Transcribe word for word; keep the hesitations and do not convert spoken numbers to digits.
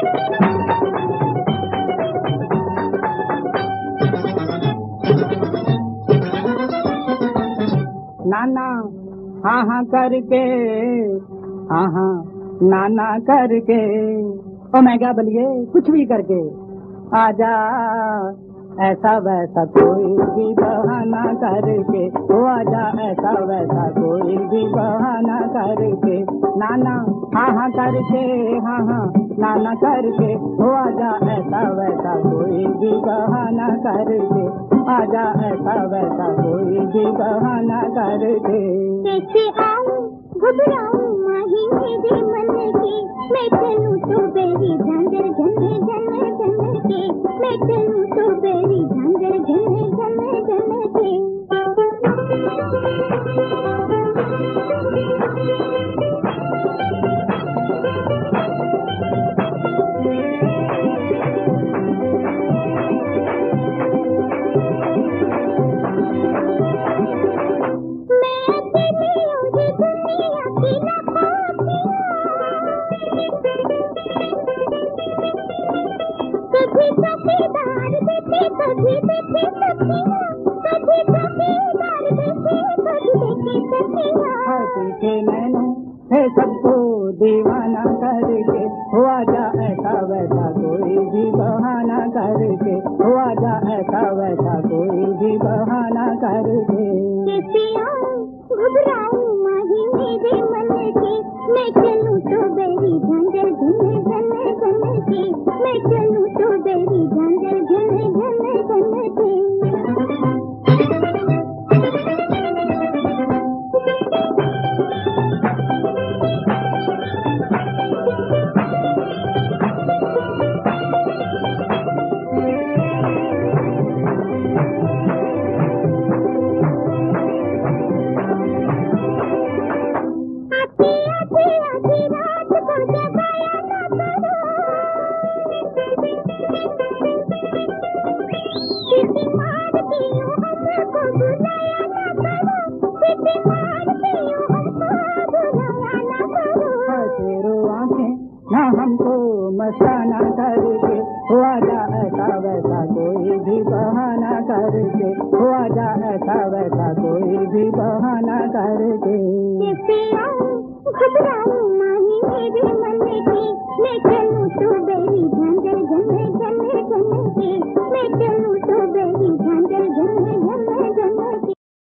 नाना हाँ हाँ करके, हाँ हाँ नाना करके, ओ मैं क्या बलिए कुछ भी करके आजा, ऐसा वैसा कोई भी बहाना करके, ओ आजा ऐसा वैसा कोई भी बहाना करके, नाना हाँ हाँ करके, हाँ हाँ नाना करके, ओ आजा ऐसा वैसा कोई भी बहाना करके, आजा ऐसा वैसा कोई भी बहाना करके। कैसे आऊं घबराऊं माही मेरे मन की, मैं चलूं तो बेरी झांझर झन झन झन के, मैं चलूं तो बेरी झांझर झन झन झन के। कभी चौकीदार देखे कभी देखे सखिया, कभी चौकीदार देखे कभी देखे सखिया। हंसी के नैनों है सबको दीवाना करके, हो आजा ऐसा वैसा कोई भी बहाना करके, हो आजा ऐसा वैसा कोई भी बहाना करके। कैसे आऊं घबराऊं माही मेरे मन की, मैं चलूं तो बेरी झांझर झन झन झन के, मैं चलूं तो बेरी झांझर झन झन झन के। ना हमको मस्ताना करके, हो आजा ऐसा वैसा कोई भी बहाना करके, हो आजा ऐसा वैसा कोई भी बहाना करके। कैसे आऊं घबराऊं माही मेरे मन की, मैं चलूं